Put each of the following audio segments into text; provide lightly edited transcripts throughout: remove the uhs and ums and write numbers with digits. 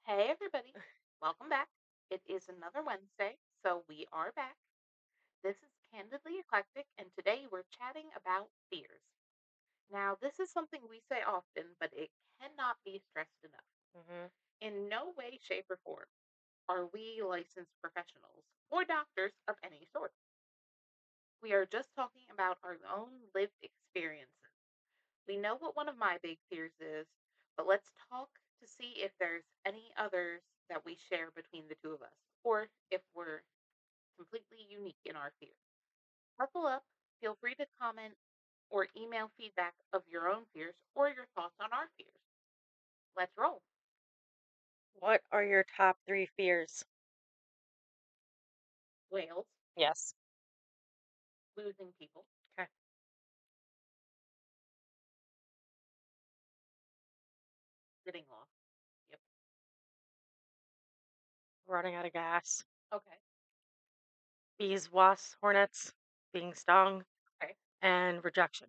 Hey, everybody. Welcome back. It is another Wednesday, so we are back. This is Candidly Eclectic, and today we're chatting about fears. Now, this is something we say often, but it cannot be stressed enough. Hmm. In no way, shape, or form are we licensed professionals or doctors of any sort. We are just talking about our own lived experiences. We know what one of my big fears is, but let's talk to see if there's any others that we share between the two of us, or if we're completely unique in our fears. Buckle up, feel free to comment or email feedback of your own fears or your thoughts on our fears. Let's roll. What are your top three fears? Whales, Yes. losing people, Okay. getting lost. Yep. Running out of gas. Okay. Bees, wasps, hornets, being stung, Okay. and rejection.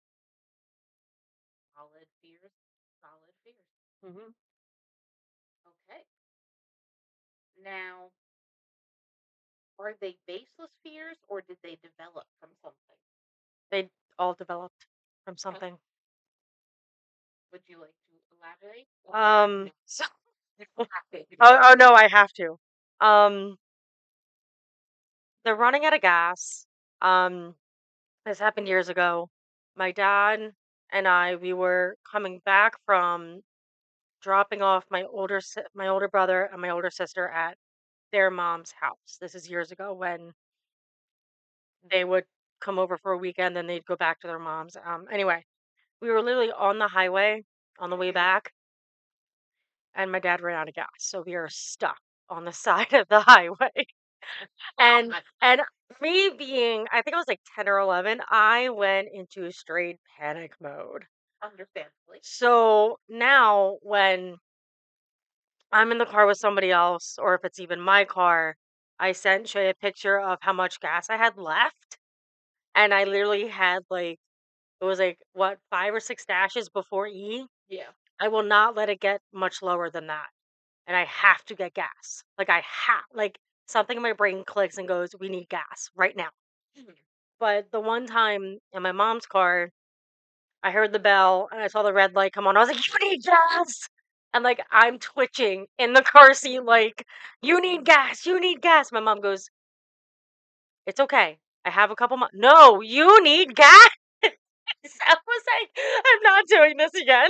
Solid fears. Solid fears. Hmm. Okay. Now, are they baseless fears or did they develop from something? They all developed from Okay. something. Would you like to elaborate? So, You don't have to if you don't oh, want oh to. no, I have to. Um, the running out of gas. Um, this happened years ago. My dad and we were coming back from dropping off my older brother and my older sister at their mom's house. This is years ago when they would come over for a weekend, then they'd go back to their mom's. Anyway, we were literally on the highway on the way Mhm. back, and my dad ran out of gas, so we are stuck on the side of the highway. And God, and me being, I think I was like 10 or 11, I went into straight panic mode. understandably. So now when I'm in the car with somebody else, or if it's even my car, I sent Shay a picture of how much gas I had left. And I literally had like, it was like, what, 5 or 6 dashes before E? Yeah. I will not let it get much lower than that, and I have to get gas. Like, something in my brain clicks and goes, "We need gas right now." Mhm. But the one time in my mom's car, I heard the bell and I saw the red light come on. I was like, "You need gas!" And, like, I'm twitching in the car seat like, "You need gas, you need gas." My mom goes, "It's okay. I have a couple mo—" "No, you need gas." I was like, "I'm not doing this again."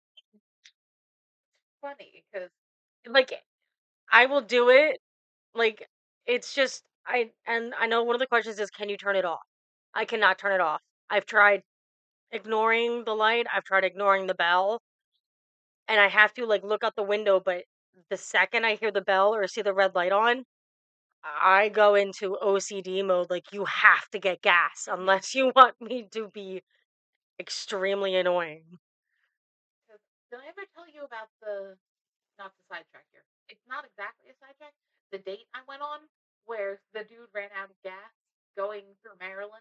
Funny because Like, I will do it. Like, it's just I know one of the questions is, can you turn it off? I cannot turn it off. I've tried ignoring the light, I've tried ignoring the bell, and I have to like look out the window, but the second I hear the bell or see the red light on, I go into OCD mode, like you have to get gas unless you want me to be extremely annoying. did I ever tell you about the not the sidetrack here? It's not exactly a sidetrack. The date I went on where the dude ran out of gas going through Maryland.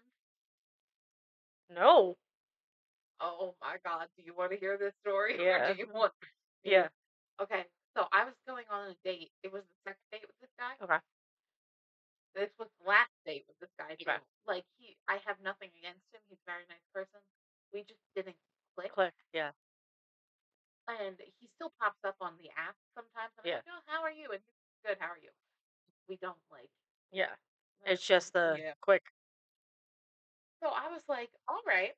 No. Oh my God! Do you want to hear this story or do Yeah. you want me? Yeah. Okay, so I was going on a date. It was the second date with this guy. Okay. This was the last date with this guy Okay. too. Like I have nothing against him. He's a very nice person. We just didn't click, Click. Yeah. and he still pops up on the app sometimes. And I'm Yeah. like, oh, how are you? And he's good. How are you? We don't like. Yeah. Uh, It's just the yeah. quick. So I was like, all right.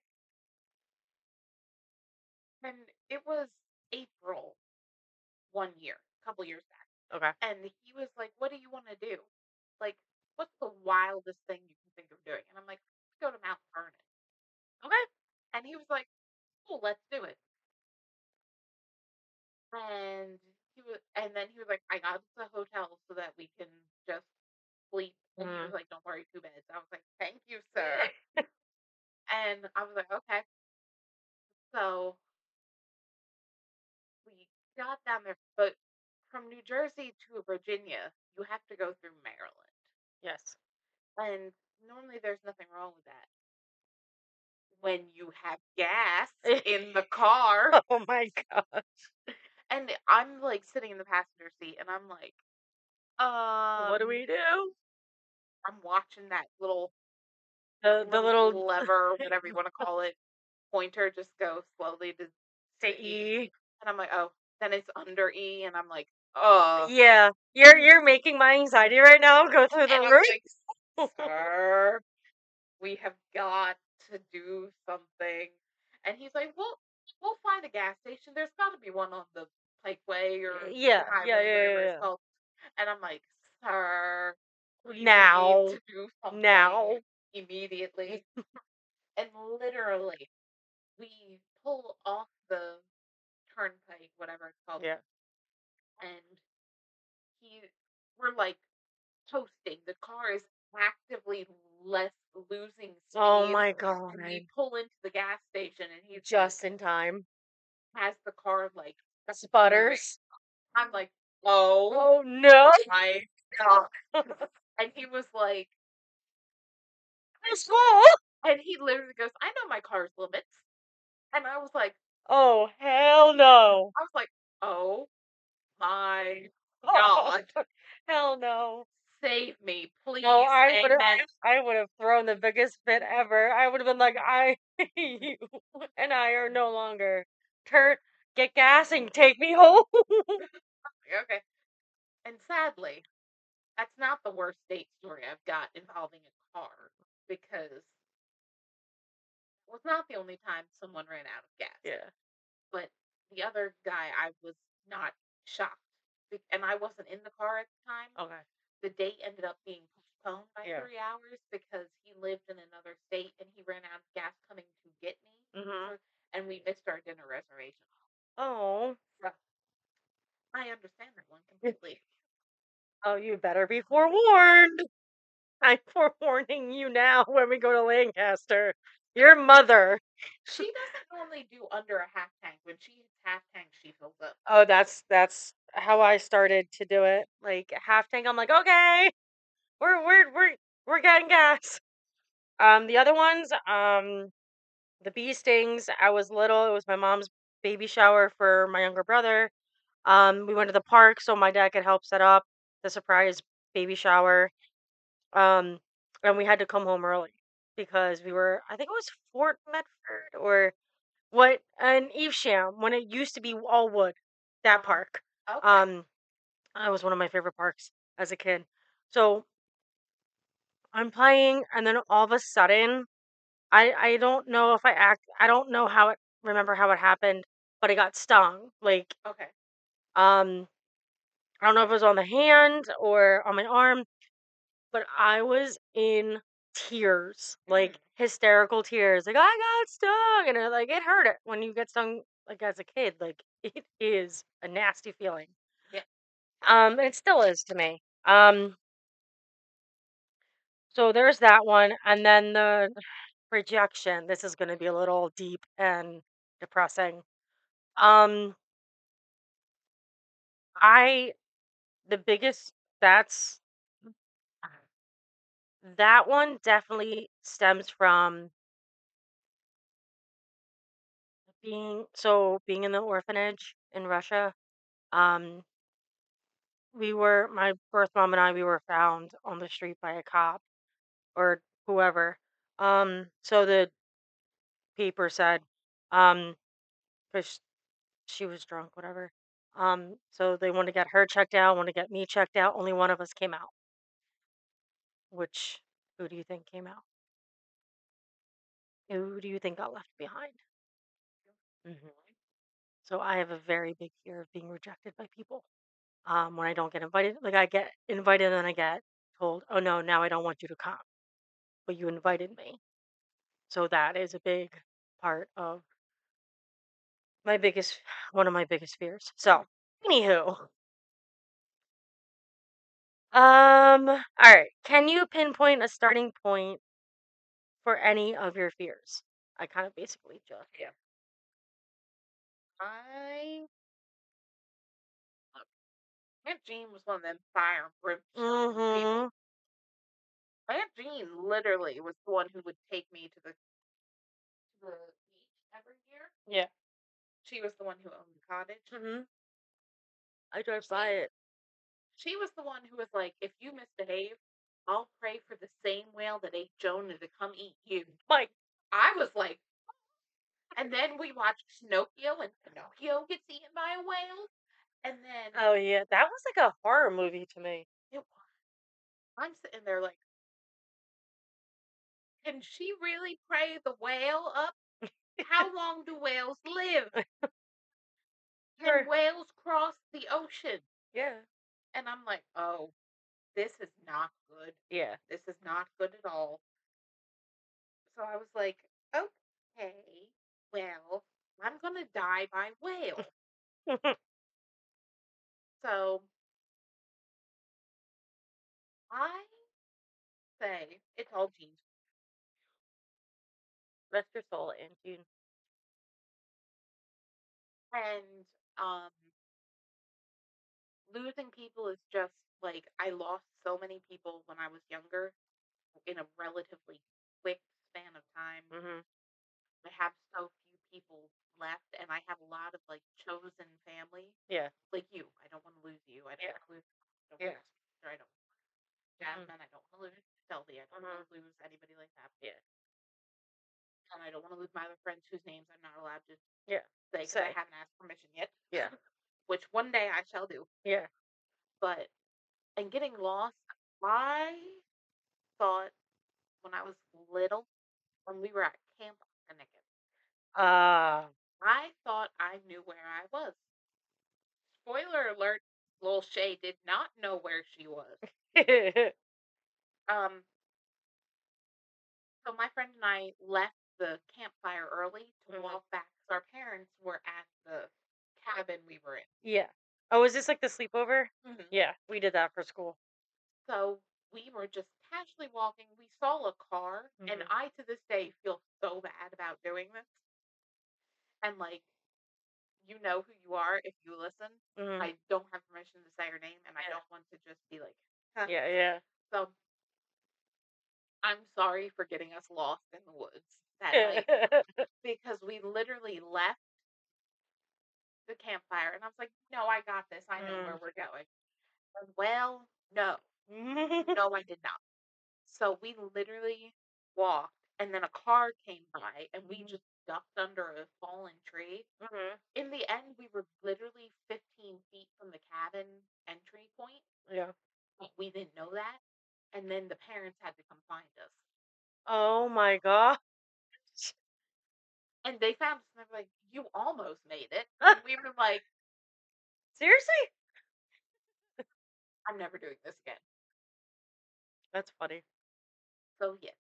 And it was April 1 year, a couple years back, Okay. and he was like, what do you want to do? Like, what's the wildest thing you can think of doing? And I'm like, let's go to Mount Vernon. Okay. And he was like, cool, let's do it. And then he was like, I got the hotel so that we can just sleep. And he was Mhm. like, don't worry, 2 beds. I was like, thank you, sir. And I was like, okay. So we got down there, but from New Jersey to Virginia, you have to go through Maryland. Yes. And normally there's nothing wrong with that. When you have gas in the car, Oh my god. And I'm like sitting in the passenger seat, and I'm like, What do we do? I'm watching that little The little lever, whatever you want to call it, pointer just go slowly to to E. E. And I'm like, oh, then it's under E, and I'm like, oh. Yeah, you're making my anxiety right now go through the And I'm roof. like, sir, we have got to do something. And he's like, well, we'll find a gas station. There's got to be one on the Pikeway or Yeah, the yeah, highway, yeah, whatever it's yeah. called. And I'm like, sir, we need Now, to do now. something immediately. And literally, we pull off the turnpike, whatever it's called, Yeah. and he, we're like toasting. The car is actively less losing Oh speed, my and god. we pull into the gas station, and he's like, Just in time. has the car like moving. Sputters. I'm like, oh Oh no. my god! And he was like, It's full. and he literally goes, I know my car's limits, and Oh hell no. I was like, oh my god, Hell no. save me, No, please, I amen. I would have thrown the biggest fit ever. I would have been like, I you and I are no longer. Turn, get gas and take me home. Okay, and sadly, that's not the worst date story I've got involving a car because it was not the only time someone ran out of gas. Yeah. But the other guy, I was not shocked. And I wasn't in the car at the time. Okay. The date ended up being postponed by Yeah. 3 hours because he lived in another state and he ran out of gas coming to get me. Mhm. And we missed our dinner reservation. Oh. So I understand that one completely. Oh, you better be forewarned. I'm forewarning you now when we go to Lancaster. Your mother. She doesn't normally do under a half tank. When she hits half tank, she fills up. Oh, that's how I started to do it. Like half tank, I'm like, okay, we're getting gas. The other ones, the bee stings. I was little. It was my mom's baby shower for my younger brother. We went to the park so my dad could help set up the surprise baby shower. Um, and we had to come home early because we were, I think it was Fort Medford or what, an Evesham when it used to be all wood. That park. Okay. That was one of my favorite parks as a kid. So I'm playing, and then all of a sudden, I don't know if I don't know how it remember how it happened, but I got stung. Like Okay. um, I don't know if it was on the hand or on my arm, but I was in tears, like hysterical tears. Like I got stung, and like it hurt it when you get stung like as a kid. Like it is a nasty feeling. Yeah. And it still is to me. So there's that one, and then the rejection. This is going to be a little deep and depressing. Um, I the biggest that's that one definitely stems from being in the orphanage in Russia. Um, we were my birth mom and I we were found on the street by a cop or whoever. So the paper said, um, because she was drunk, whatever. So they want to get her checked out, want to get me checked out. Only one of us came out. Which who do you think came out? Who do you think got left behind? So I have a very big fear of being rejected by people. When I don't get invited, like I get invited and then I get told, "Oh no, now I don't want you to come, but you invited me." So that is a big part of my biggest, one of my biggest fears. So, anywho, all right. Can you pinpoint a starting point for any of your fears? I kind of basically just Yeah. I Aunt Jean was one of them fire and brimstone people. Mm-hmm. Aunt Jean literally was the one who would take me to the beach every year. Yeah. She was the one who owned the cottage. Mm-hmm. I drive by She it. she was the one who was like, "If you misbehave, I'll pray for the same whale that ate Jonah to come eat you." Like, I was like, and then we watched Pinocchio, and Pinocchio gets eaten by a whale, and then oh yeah, that was like a horror movie to me. it, I'm sitting there like, can she really pray the whale up? How long do whales live? Can Sure. whales cross the ocean? Yeah. And I'm like, oh, this is not good. Yeah. This is not good at all. So I was like, okay, well, I'm gonna die by whale. So I say it's all genes. Rest your soul, Aunt June. And um losing people is just like I lost so many people when I was younger in a relatively quick span of time. Mhm. I have so few people left, and I have a lot of like chosen family, Yeah. like you. I don't want to lose you. I don't Yeah. want to lose. I don't want Yeah. to lose Peter, I don't. Mhm. Jasmine. I don't want to lose Shelby. I don't want Mhm. to lose anybody like that. Yeah. And I don't want to lose my other friends whose names I'm not allowed to Yeah. say because I Say. haven't asked permission yet, Yeah. which one day I shall do. Yeah. But and getting lost, I thought when I was little, when we were at Camp Connecticut, Ah. I thought I knew where I was. Spoiler alert, Lil Shay did not know where she was. Um, so my friend and I left the campfire early to Mhm. walk back because our parents were at the cabin we were in. Yeah. Oh, is this like the sleepover? Hmm. Yeah, we did that for school. So we were just casually walking. We saw a car, and Mhm. I to this day feel so bad about doing this. And like, you know who you are if you listen. Mhm. I don't have permission to say her name, and I Yeah. don't want to just be like, huh. Yeah. Yeah. So I'm sorry for getting us lost in the woods that night because we literally left the campfire, and I was like, no, I got this. I know where Mm. we're going. And well, no, no, I did not. So we literally walked, and then a car came by, and we just ducked under a fallen tree. Mhm. In the end, we were literally 15 feet from the cabin entry point, Yeah. but we didn't know that. And then the parents had to come find us. Oh my god. And they found us and they're like, you almost made it. And we were like, Seriously? I'm never doing this again. That's funny. So, yes.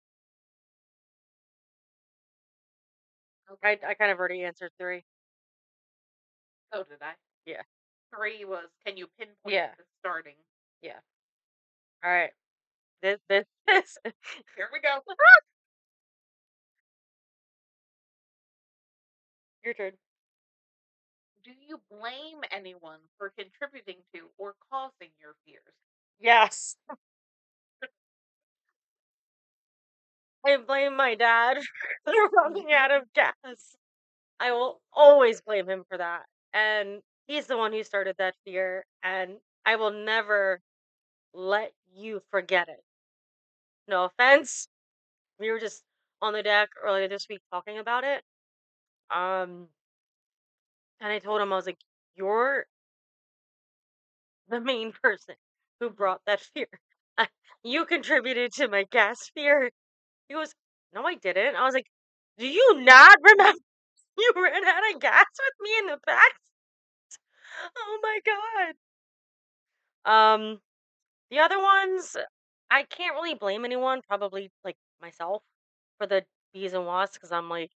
Okay. I kind of already answered 3. So did I. Yeah. Three was, can you pinpoint Yeah. the starting? Yeah. All right. This Here we go. your turn. Do you blame anyone for contributing to or causing your fears? Yes. I blame my dad for running out of gas. I will always blame him for that. And he's the one who started that fear, and I will never let you forget it. No offense. We were just on the deck earlier this week talking about it. Um, and I told him, I was like, "You're the main person who Mhm. brought that fear. You contributed to my gas fear." He goes, "No, I didn't." I was like, "Do you not remember you ran out of gas with me in the back?" Oh my god. The other ones, I can't really blame anyone. Probably like myself for the bees and wasps because I'm like,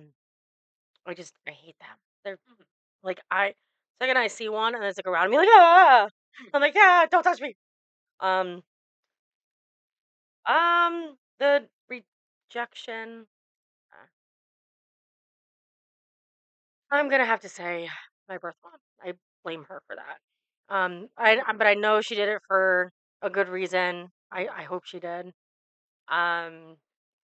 I hate them. They're Mhm. like second I see one and it's like around me like ah, I'm like yeah, don't touch me. Um, the rejection. uh, I'm gonna have to say my birth mom. I blame her for that. But I know she did it for a good reason. I Mhm. hope she did. Um,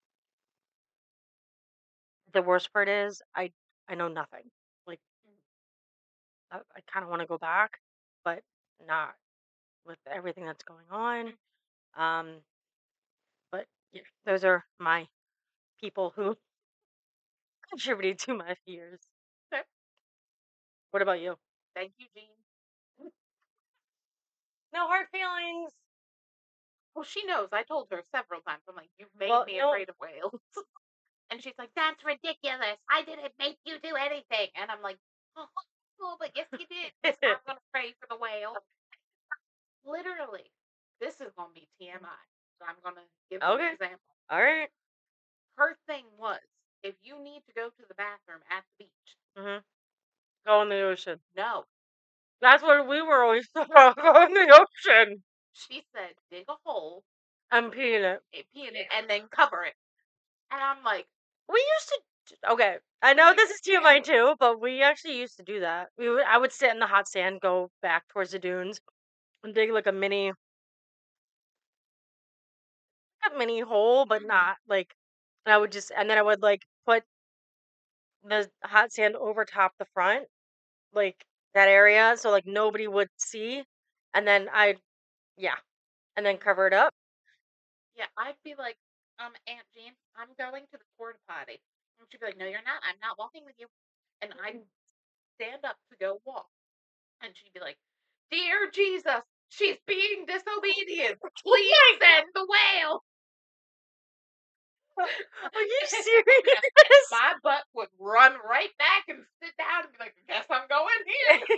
the worst part is I know nothing. Like I kind of want to go back. but not with everything that's going on. Um, but yeah, those are my people who contributed to my fears. Okay. What about you? Thank you, Jean. No hard feelings. Well, she knows. I told her several times. I'm like, you've made Well, me no. afraid of whales. And she's like, that's ridiculous. I didn't make you do anything. And I'm like, oh, oh but yes, you did. Because I'm going to pray for the whale. Literally. This is going to be TMI. So I'm going to give you an Okay. example. All right. Her thing was, if you need to go to the bathroom at the beach, Mhm. Go in the ocean. no. That's what we were always talking about. Go in the ocean. She said, dig a hole, I'm peeing it. pee in it, and then cover it. And I'm like, We used to. Okay, I I'm know like, this is TMI too, but we actually used to do that. I would sit in the hot sand, go back towards the dunes, and dig like a mini hole, but not like. And I would just, and then I would like put the hot sand over top the front, like that area, so like nobody would see, and then yeah, and then cover it up. yeah, I'd be like, Aunt Jean, I'm going to the porta potty. And she'd be like, no, you're not. I'm not walking with you. And I'd stand up to go walk. And she'd be like, dear Jesus, she's being disobedient. Please send the whale. Are you serious? My butt would run right back and sit down and be like, guess I'm going here.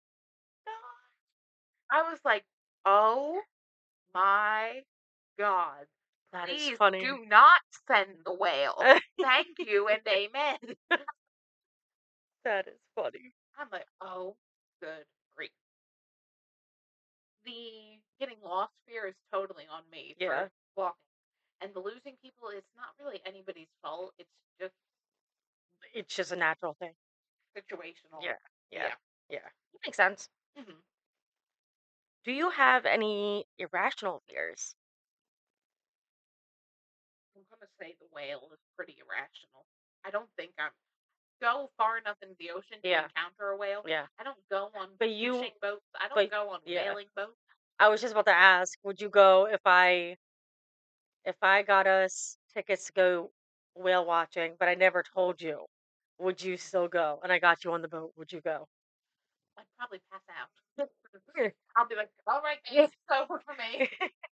I was like, oh my God. That is Please funny. do not send the whale. Thank you and amen. That is funny. I'm like, oh, good grief. The getting lost fear is totally on me Yeah, for walking. And the losing people, it's not really anybody's fault. It's just it's just a natural thing. situational. Yeah, yeah, Yeah. yeah. Makes sense. Hmm. Do you have any irrational fears? I'm going to say the whale is pretty irrational. I don't think I'm go far enough into the ocean to Yeah, encounter a whale. yeah. I don't go on But you, fishing boats. I don't but go on yeah. whaling boats. I was just about to ask, would you go if I got us tickets to go whale watching, but I never told you, would you still go? And I got you on the boat, would you go? I'd probably pass out. I'll be like, all right, guys, it's over for me.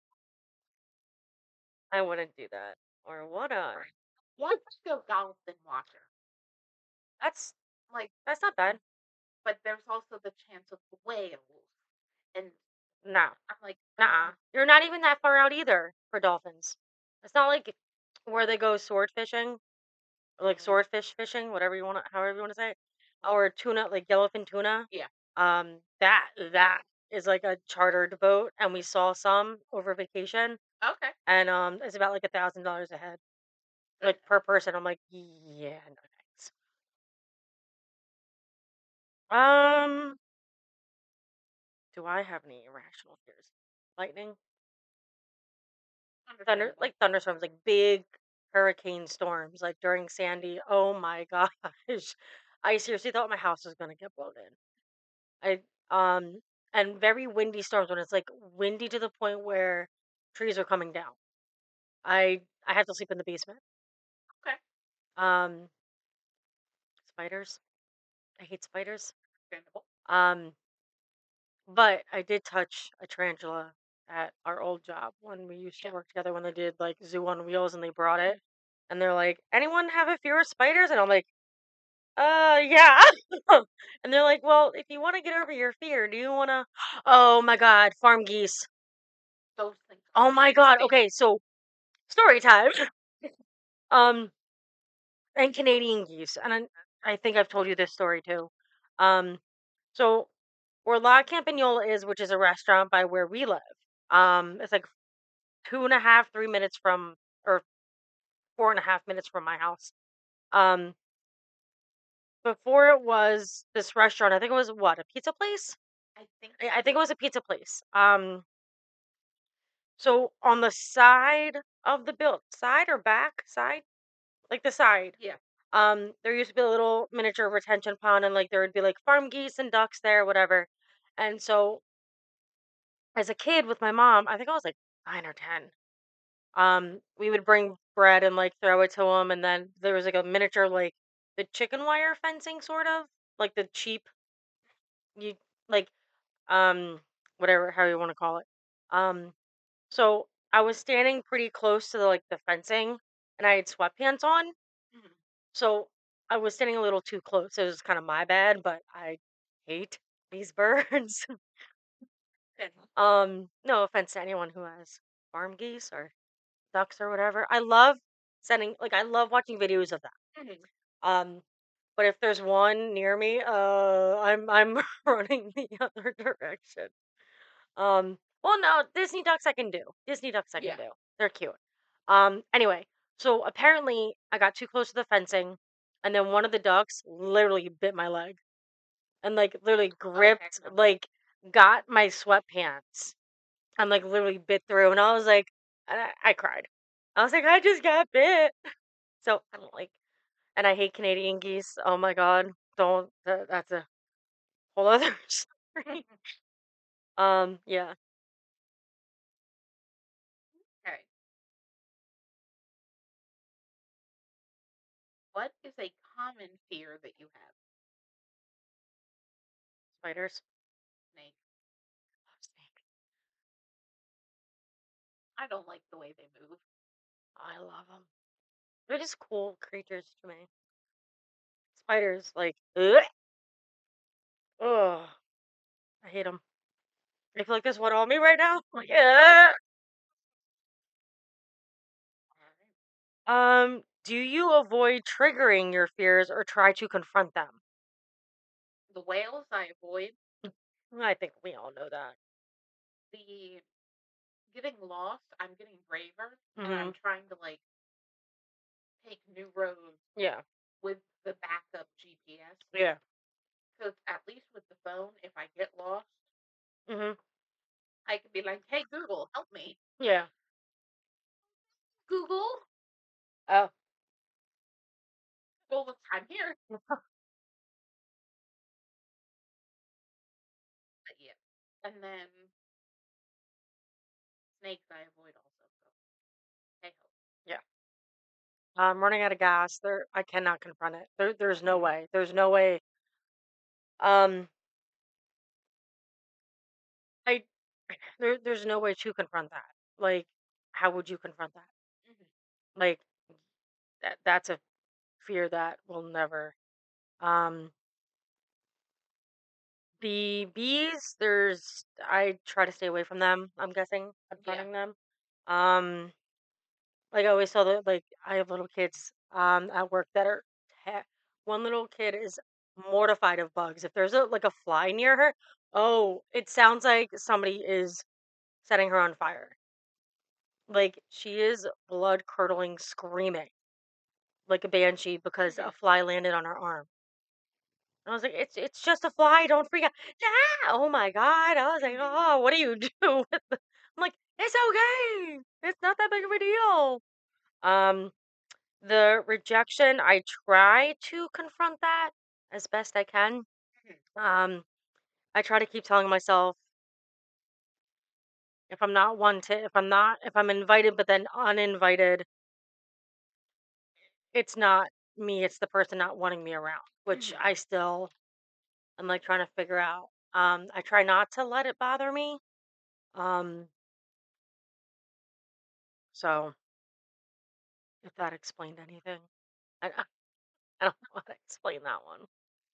I wouldn't do that. Or would I? Right. Why not go dolphin watching? That's Like, that's not bad. but there's also the chance of whales. And No. I'm like, Nuh-uh. You're not even that far out either for dolphins. It's not like where they go sword fishing, or like swordfish fishing, whatever you want to, however you want to say it, or tuna, like yellowfin tuna. yeah. That is like a chartered boat, and we saw some over vacation, Okay. and it's about like $1,000 a head, like per person. I'm like, yeah, no thanks. Um, do I have any irrational fears? Lightning, Understandable. like thunderstorms, like big hurricane storms, like during Sandy. Oh my gosh, I seriously thought my house was gonna get blown in. And very windy storms when it's like windy to the point where trees are coming down. I have to sleep in the basement. Okay. Um, spiders. I hate spiders. Understandable. Um, but I did touch a tarantula at our old job when we used to Yeah. work together when they did like Zoo on Wheels and they brought it. And they're like, anyone have a fear of spiders? And I'm like, yeah. And they're like, well, if you want to get over your fear, do you want to? Oh my God, farm geese. Those things. Oh my God. Okay, so story time. Um, and Canadian geese, and I think I've told you this story too. Um, so where La Campagnola is, which is a restaurant by where we live, it's like 2.5, 3 minutes from, or 4.5 minutes from my house. Um, before it was this restaurant, I think it was what, a pizza place? I think I think it was a pizza place. So on the side of the build, side or back side, like the side. yeah. There used to be a little miniature retention pond, and like there would be like farm geese and ducks there, whatever. And so as a kid with my mom, I think I was like 9 or 10. We would bring bread and like throw it to them, and then there was like a miniature like the chicken wire fencing sort of like the cheap you like whatever how you want to call it. Um so I was standing pretty close to the like the fencing, and I had sweatpants on, Mhm. so I was standing a little too close. It was kind of my bad, but I hate these birds. And No offense to anyone who has farm geese or ducks or whatever. I love I love watching videos of that. mhm. Um, but if there's one near me, I'm running the other direction. Well, no, Disney ducks I can do. Disney ducks I can Yeah. do. They're cute. Anyway, so apparently I got too close to the fencing, and then one of the ducks literally bit my leg and like literally Oh heck gripped, no. like got my sweatpants and like literally bit through, and I was like, I cried. I was like, I just got bit. So I don't like, and I hate Canadian geese. Oh my god, don't. That's a whole other story. Yeah. Okay. What is a common fear that you have? Spiders. Snake. Love snake. I don't like the way they move. I love them. They're just cool creatures to me. Spiders, like, ugh, ugh, I hate them. I feel like there's one on me right now. Like, ugh. Alright. Do you avoid triggering your fears or try to confront them? The whales I avoid. I think we all know that. The getting lost, I'm getting braver and I'm Hmm. trying to like take new roads Yeah. with the backup GPS. Yeah. Because at least with the phone, if I get lost, Hmm. I can be like, "Hey Google, help me." Yeah. Google, Oh. Google, I'm here. But yeah, and then snakes I avoid also. So hey ho. Yeah. I'm running out of gas. I cannot confront it. There's no Mhm. way. There's no way. Um, I there's no way to confront that. Like, how would you confront that? Mhm. Like that's a fear that will never. Um, the bees, I try to stay away from them. I'm guessing Yeah. confronting them. Um, like I always tell the like I have little kids at work that are one little kid is mortified of bugs. If there's a like a fly near her, oh, it sounds like somebody is setting her on fire. Like she is blood curdling screaming like a banshee because a Mhm. fly landed on her arm. I was like, it's just a fly, don't freak out. Ah! Oh my god. I was like, Mhm. oh, what do you do? I'm like, it's okay. It's not that big of a deal. Um, the rejection, I try to confront that as best I can. Mhm. Um, I try to keep telling myself if I'm invited but then uninvited, it's not me, it's the person not wanting me around, which Mhm. I still am like trying to figure out. I try not to let it bother me. Um, so if that explained anything, I don't know how to explain that one.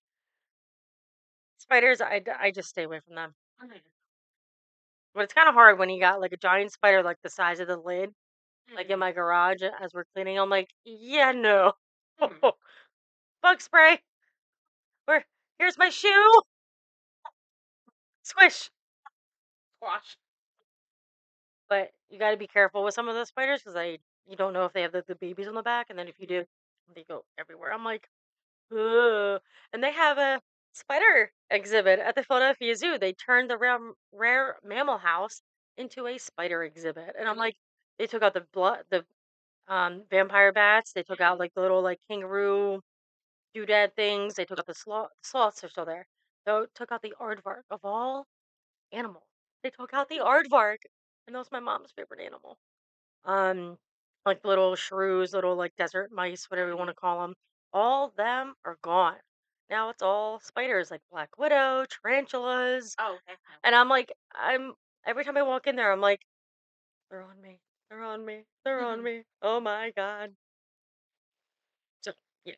Spiders, I just stay away from them. Mhm. But it's kind of hard when you got like a giant spider like the size of the lid, like in Mhm. my garage as we're cleaning. I'm like, yeah, no. Mhm. Bug spray. Or here's my shoe. Squish. Squash. But you got to be careful with some of the spiders because you don't know if they have the babies on the back, and then if you do, they go everywhere. I'm like, ugh. And they have a spider exhibit at the Philadelphia Zoo. They turned the rare mammal house into a spider exhibit, and I'm like, they took out the vampire bats. They took out Mhm. like the little like kangaroo doodad things. They took out the sloths are still there. So took out the aardvark of all animals. They took out the aardvark, and that was my mom's favorite animal. Um, like little shrews, little like desert mice, whatever you want Mhm. to call them. All of them are gone. Now it's all spiders, like black widow, tarantulas, Oh, heck no. and I'm like, I'm every time I walk in there, I'm like, they're on me, they're on me, they're on me. Oh my god. So yeah,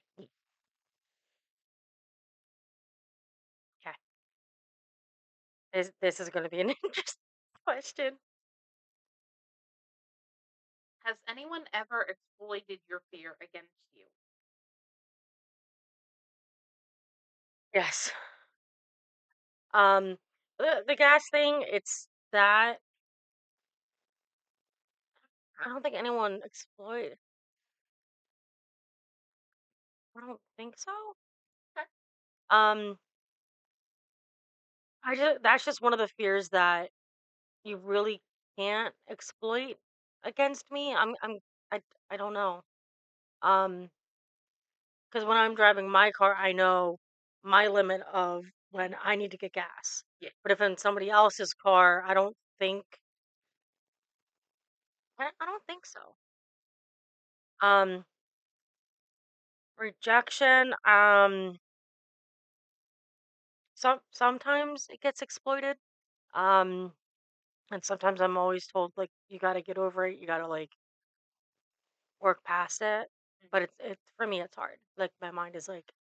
okay. This is going to be an interesting question. Has anyone ever exploited your fear against you? Yes. The gas thing, it's that I don't think anyone exploit. I don't think so. Okay. Um, I just that's just one of the fears that you really can't exploit against me. I I don't know. Um, because when I'm driving my car, I know my limit of when I need to get gas. Yeah. But if in somebody else's car, I don't think I don't think so. Um, rejection. Sometimes it gets exploited. Um, and sometimes I'm always told like you got to get over it. You got to like work past it. But Mhm. it's for me it's hard. Like my mind is like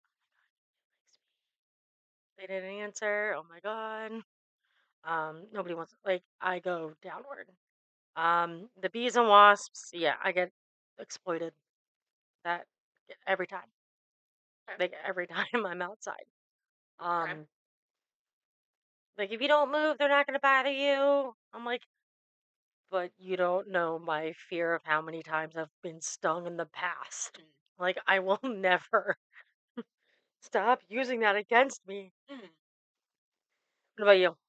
they didn't answer. Oh my god. Nobody wants like I go downward. The bees and wasps. Yeah, I get exploited. That every time. Okay. Like every time I'm outside. Okay. Um, like if you don't move, they're not gonna bother you. I'm like, but you don't know my fear of how many times I've been stung in the past. Mhm. Like I will never stop using that against me. Mhm. What about you?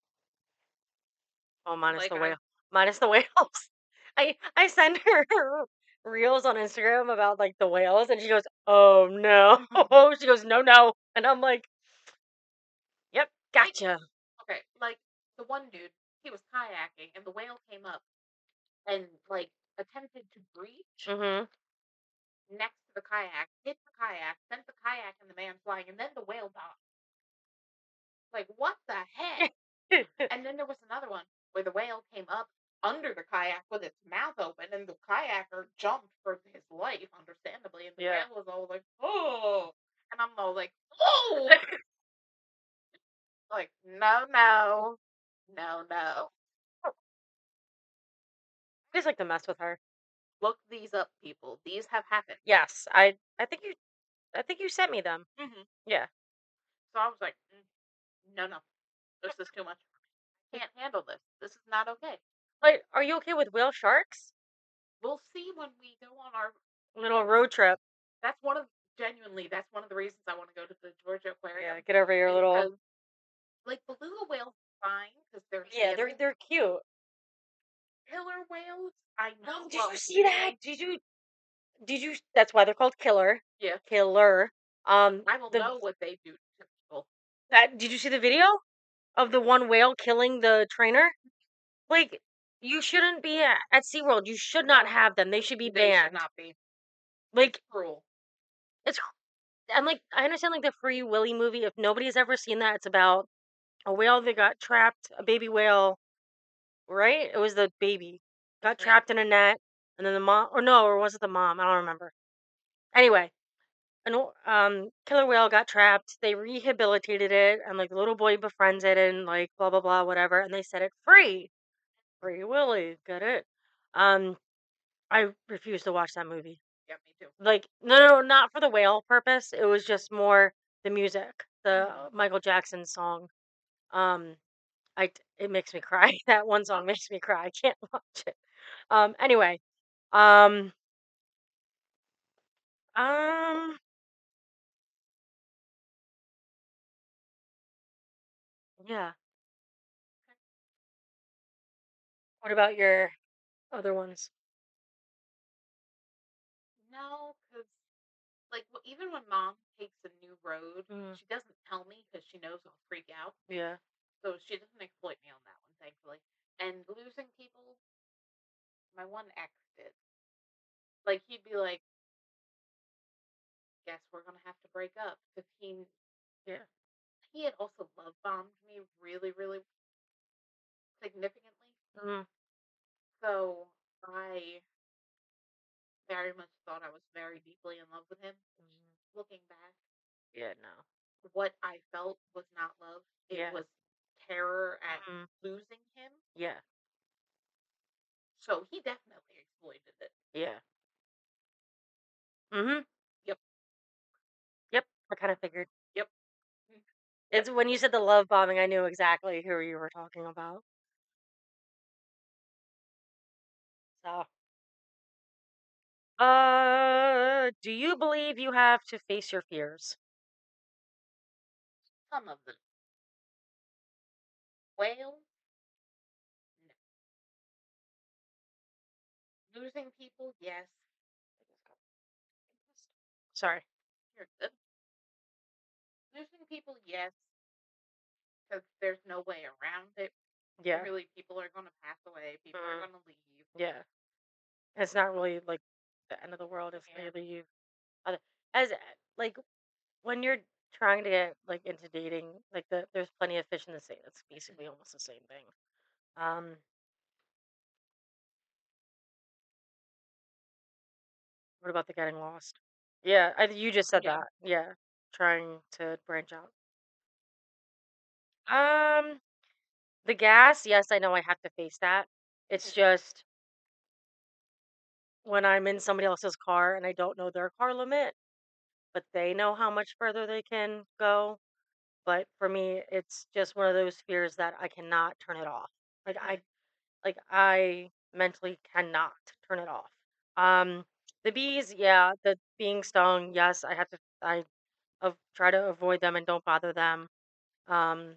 Oh, minus Like the I whale. Minus the whales. I send her reels on Instagram about like the whales, and she goes, "Oh no." She goes, "No, no," and I'm like, "Yep, like gotcha." okay, like the one dude, he was kayaking and the whale came up and like attempted to breach Mhm. next to the kayak, hit the kayak, sent the kayak and the man flying, and then the whale died. Like what the heck? And then there was another one where the whale came up under the kayak with its mouth open, and the kayaker jumped for his life, understandably, and the Yeah. whale was all like, "Oh," and I'm all like, "Oh!" Like, no, no, no, no. I just like to mess with her. Look these up, people. These have happened. Yes, I think you sent me them. Hmm. Yeah. So I was like, no, no, this is too much. Can't handle this. This is not okay. Like, are you okay with whale sharks? We'll see when we go on our. Little road trip. That's one of genuinely. That's one of the reasons I want to go to the Georgia Yeah, Aquarium get over your is little. because like beluga whales fine because they're Yeah, salmon. they're cute. Killer whales, I know. Did you Well, see that? Did you that's why they're called killer. yeah, Killer. I will The know what they do to people. that did you see the video of the one whale killing the trainer? Like you shouldn't be at SeaWorld. You should not No, have them. They should be they should banned. not be. It's Like cruel. it's I'm like I understand like the Free Willy movie. If nobody's ever seen that, it's about a whale that got trapped, a baby whale, right? It was the baby. Got Hmm. trapped in a net and then the mom or no, or was it the mom? I don't remember. Anyway, killer whale got trapped. They rehabilitated it, and like the little boy befriends it, and like blah blah blah whatever, and they set it free. Free Willy, get it? Um, I refuse to watch that movie. Yeah, me too. Like no, not for the whale purpose. It was just more the music, the Hmm. Michael Jackson song. Um, it makes me cry. That one song makes me cry. I can't watch it. Anyway, um, um, yeah. What about your other ones? No, because like even when mom takes a new road. Mm, She doesn't tell me because she knows I'll freak out. yeah. So she doesn't exploit me on that one, thankfully. And losing people, my one ex did. Like he'd be like, "Guess we're gonna have to break up," because Yeah. he had also love bombed me really, really significantly. Mm, So I very much thought I was very deeply in love with him. mm, Looking back, yeah. No. what I felt was not love. It Yeah. was terror at Mm, losing him. yeah. So he definitely exploited it. Yeah. Mhm. Yep. Yep. I kind of figured. Yep. Mm, yep. It's when you said the love bombing, I knew exactly who you were talking about. So, do you believe you have to face your fears? Some of them. Well, no. Losing people, yes. Sorry. You're good. Losing people, yes, because there's no way around it. Yeah. Really, people are going to pass away. People are Mm, going to leave. yeah. It's not really like the end of the world if Yeah. they leave. Other- As like when you're trying to get like into dating, like there's plenty of fish in the sea. It's basically almost the same thing. Um, what about the getting lost? Yeah, you just said Yeah. that. Yeah, trying to branch out. Um, the gas, yes, I know I have to face that. It's Mhm. just when I'm in somebody else's car and I don't know their car limit, but they know how much further they can go. But for me, it's just one of those fears that I cannot turn it off. Like Mhm. I mentally cannot turn it off. Um, the bees, yeah, the being stung, yes, I try to avoid them and don't bother them. Um,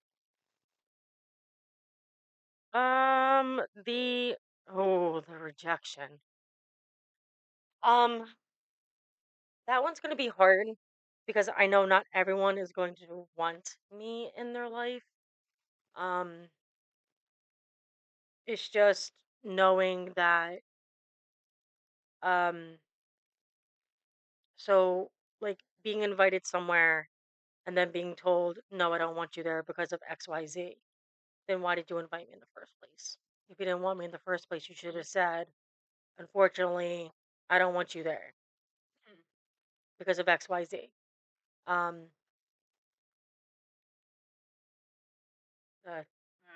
the the rejection. Um, that one's gonna be hard because I know not everyone is going to want me in their life. Um, it's just knowing that um so like being invited somewhere and then being told, no, I don't want you there because of XYZ, then why did you invite me in the first place? If you didn't want me in the first place, you should Mhm. have said, unfortunately, I don't want you there Mhm. because of XYZ. Um, uh, Yeah.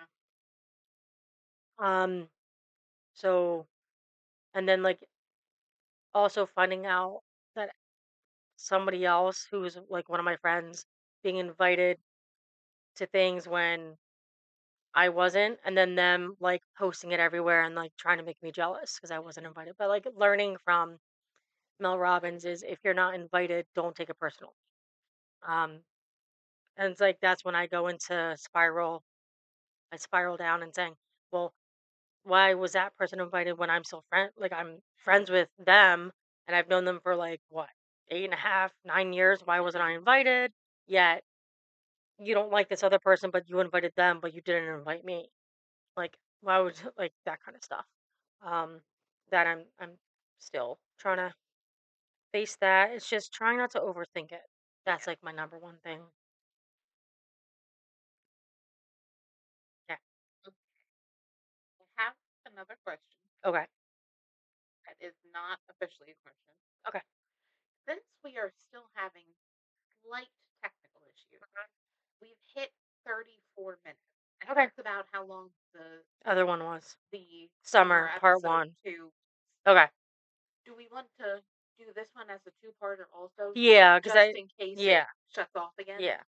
um, so, and then like also finding out that somebody else who's like one of my friends being invited to things when I wasn't, and then them like posting it everywhere and like trying to make me jealous because I wasn't invited. But like learning from Mel Robbins is if you're not invited, don't take it personal. Um, and it's like that's when I go into spiral. I spiral down and saying, well, why was that person invited when I'm still I'm friends with them and I've known them for like what, 8.5, 9 years? Why wasn't I Mhm. invited? Yet you don't like this other person, but you invited them, but you didn't invite me. Like, why would like that kind of stuff? Um, that I'm still trying to face that. It's just trying not to overthink it. That's Yeah. like my number one thing. Yeah. Okay. I have another question Okay. that is not officially a question. Okay. Since we are still having slight technical issues, we've hit 34 minutes. And Okay. that's about how long Other one was the summer summer part episode one. 2. Okay. Do we want to do this one as a two-parter also, Yeah, because just in case it yeah, shuts off again? yeah.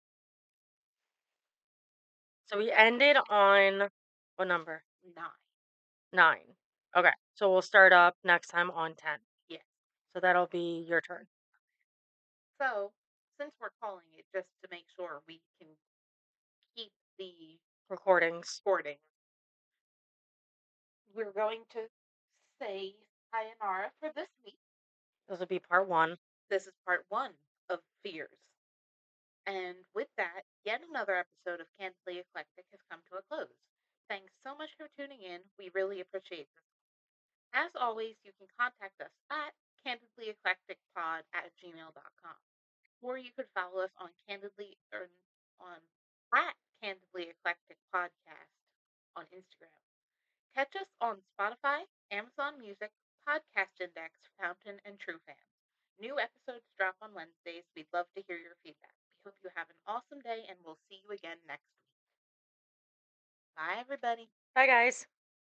So we Okay. ended on what number? 9. 9. Okay. So we'll start up next time on 10. Yes. So that'll be your turn. So, since we're calling it just to make sure we can keep the Recordings. recording, we're going to say sayonara for this week. This will be part one. This is part 1. of fears. And with that, yet another episode of Candidly Eclectic has come to a close. Thanks so much for tuning in. We really appreciate this. As always, you can contact us at candidlyeclecticpod@gmail.com. Or you could follow us on Candidly or on at Candidly Eclectic Podcast on Instagram. Catch us on Spotify, Amazon Music, Podcast Index, Fountain, and TrueFan. New episodes drop on Wednesdays. We'd love to hear your feedback. We hope you have an awesome day, and we'll see you again next week. Bye, everybody. Bye, guys.